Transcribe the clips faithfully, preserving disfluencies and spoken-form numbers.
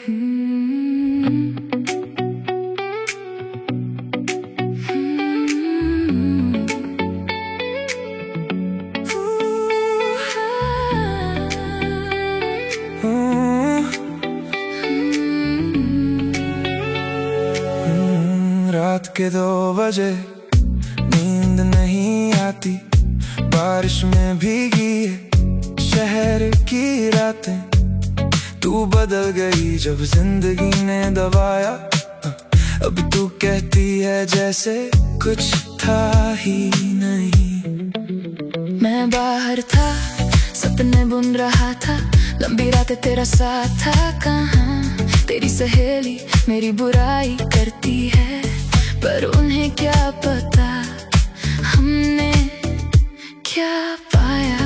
रात के दो बजे नींद नहीं आती, बारिश में भीगी है शहर की रातें। तू बदल गई जब जिंदगी ने दबाया, अब तू कहती है जैसे कुछ था ही नहीं। मैं बाहर था, सपने बुन रहा था, लंबी रातें तेरा साथ था। कहाँ तेरी सहेली मेरी बुराई करती है, पर उन्हें क्या पता हमने क्या पाया।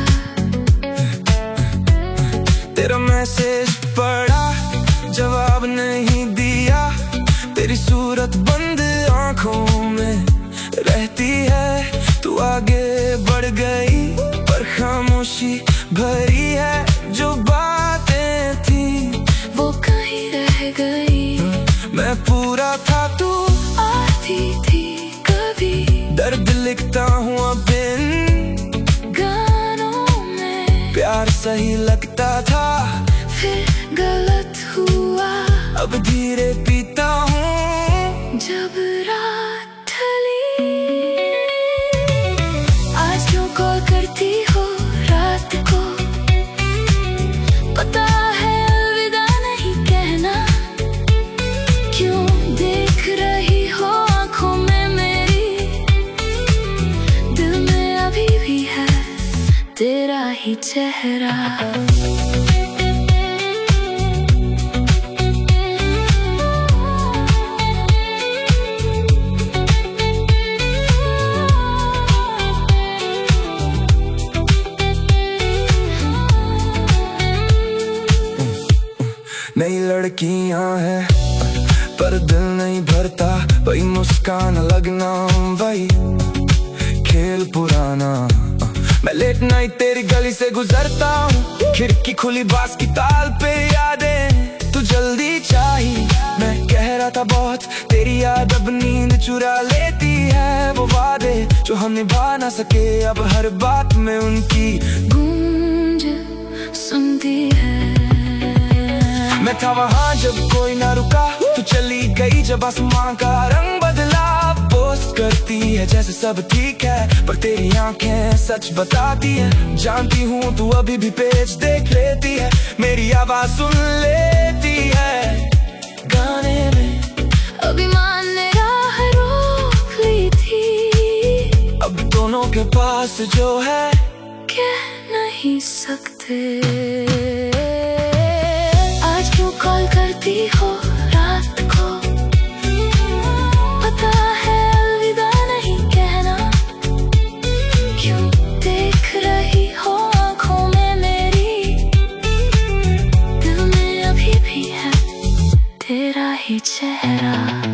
तेरा मैसेज पढ़ा, जवाब नहीं दिया, तेरी सूरत बंद आंखों में रहती है। तू आगे बढ़ गई पर खामोशी भरी है, जो बातें थी वो कहीं रह गई। मैं पूरा था, तू आती थी कभी, दर्द लिखता हूँ अब इन गानों में। प्यार सही लगता था, फिर गलत हुआ, अब धीरे पीता हूँ जब रात ढली। आज क्यों कॉल करती हो रात को, पता है अलविदा नहीं कहना। क्यों देख रही हो आंखों में मेरी, दिल में अभी भी है तेरा ही चेहरा। नई लड़कियां हैं पर दिल नहीं भरता, वही मुस्कान लगना वही खेल पुराना। मैं लेट नाइट तेरी गली से गुजरता हूँ, खिड़की खुली बास की ताल पे यादें तू जल्दी चाहिए। मैं कह रहा था बहुत, तेरी याद अब नींद चुरा लेती है। वो वादे जो हम निभा ना सके, अब हर बात में उनकी गूंज सुनती है। मैं था वहाँ जब कोई ना रुका, तू चली गई जब आसमां का रंग बदला। पोस्ट करती है जैसे सब ठीक है, पर तेरी आंखें सच बताती है। जानती हूँ तू अभी भी पेज देख लेती है, मेरी आवाज सुन लेती है गाने में। अभिमान ने राह रोक ली थी, अब दोनों के पास जो है कह नहीं सकते। कॉल करती हो रात को, पता है अलविदा नहीं कहना। क्यों देख रही हो आंखों में मेरी, दिल में अभी भी है तेरा ही चेहरा।